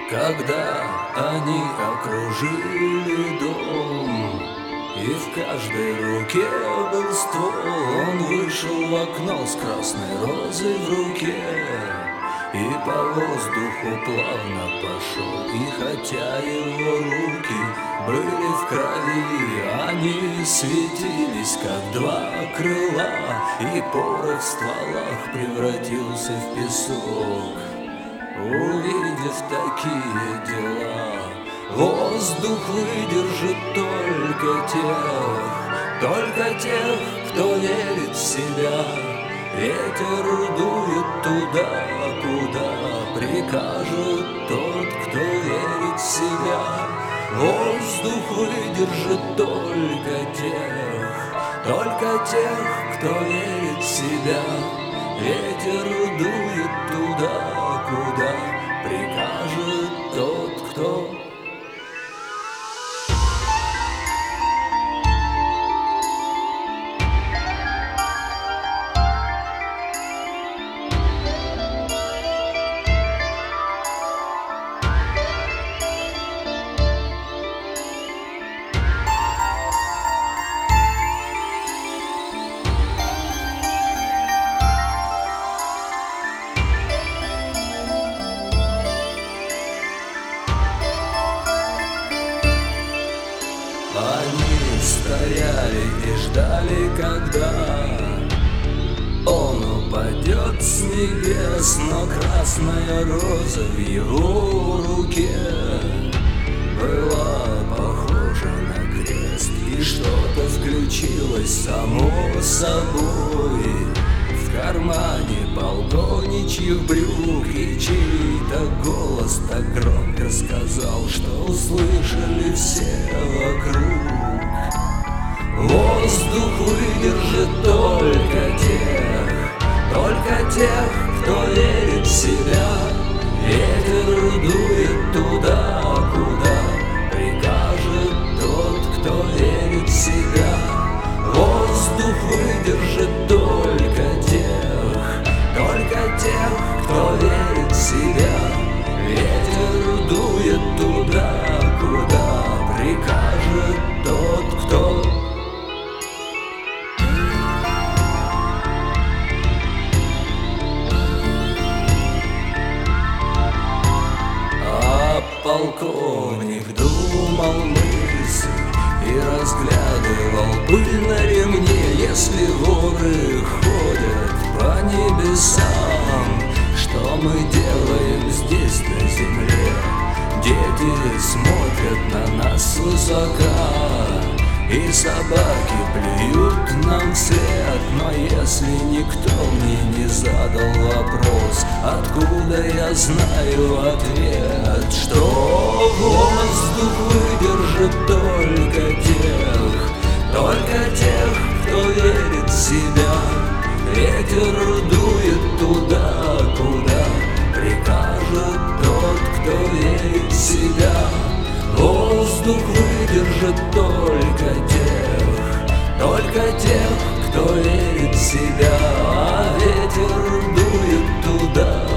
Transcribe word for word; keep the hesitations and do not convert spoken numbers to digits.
Когда они окружили дом, и в каждой руке был ствол, он вышел в окно с красной розой в руке и по воздуху плавно пошел. И хотя его руки были в крови, они светились, как два крыла, и порох в стволах превратился в песок. Увидев такие дела, воздух выдержит только тех, только тех, кто верит в себя. Ветер дует туда, куда прикажет тот, кто верит в себя. Воздух выдержит только тех, только тех, кто верит в себя. Ветер дует туда, куда прикажет тот, кто. Они стояли и ждали, когда он упадет с небес, но красная роза в его руке была похожа на крест, и что-то включилось само собой в кармане полковничьих брюк, и чей-то голос так громко сказал, что услышали все вокруг. Воздух выдержит только тех, только тех, кто верит в себя. Ветер дует туда, куда прикажет тот, кто верит в себя. Воздух выдержит только тех, только тех, кто верит в себя. Ветер дует туда, куда прикажет тот, кто. А полковник думал мысль и разглядывал пыль на ремне. Если воры ходят по небесам, что мы делаем здесь на земле? Дети смотрят на нас свысока, и собаки плюют нам вслед. Но если никто мне не задал вопрос, откуда я знаю ответ? Что воздух выдержит только тех, только тех, кто верит в себя. Ветер дует туда, куда прикажет тот, кто верит в себя. Воздух выдержит только тех, только тех, кто верит в себя. А ветер дует туда,